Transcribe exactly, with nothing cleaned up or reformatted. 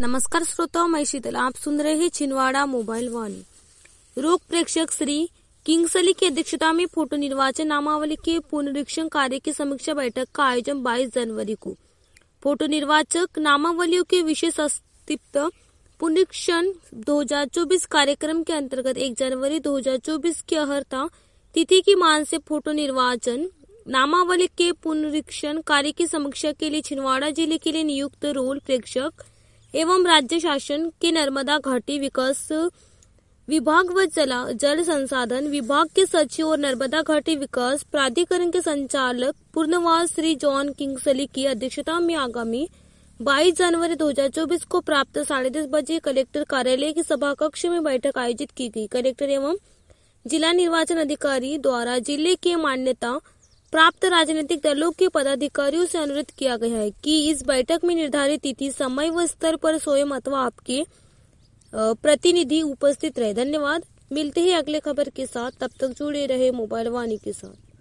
नमस्कार श्रोताओं, मैं शीतल, आप सुन रहे हैं छिंदवाड़ा मोबाइल वाणी। रोक प्रेक्षक श्री किंग्सली की अध्यक्षता में फोटो निर्वाचन नामावली के पुनरीक्षण कार्य की समीक्षा बैठक का आयोजन बाईस जनवरी को। फोटो निर्वाचक नामावलियों के विशेष अस्तित्व पुनरीक्षण दो हजार चौबीस कार्यक्रम के अंतर्गत एक जनवरी दो हजार चौबीस की अर्हता तिथि की मान से फोटो निर्वाचन नामावली के पुनरीक्षण कार्य की समीक्षा के लिए छिंदवाड़ा जिले के लिए नियुक्त रोल प्रेक्षक एवं राज्य शासन के नर्मदा घाटी विकास विभाग व जला जल संसाधन विभाग के सचिव और नर्मदा घाटी विकास प्राधिकरण के संचालक पूर्णवास श्री जॉन किंग्सली की अध्यक्षता में आगामी बाईस जनवरी दो हजार चौबीस को प्राप्त साढ़े दस बजे कलेक्टर कार्यालय के सभा कक्ष में बैठक आयोजित की गई। कलेक्टर एवं जिला निर्वाचन अधिकारी द्वारा जिले के मान्यता प्राप्त राजनीतिक दलों के पदाधिकारियों से अनुरोध किया गया है कि इस बैठक में निर्धारित तिथि, समय व स्तर पर स्वयं अथवा आपके प्रतिनिधि उपस्थित रहे। धन्यवाद। मिलते हैं अगले खबर के साथ, तब तक जुड़े रहे मोबाइल वाणी के साथ।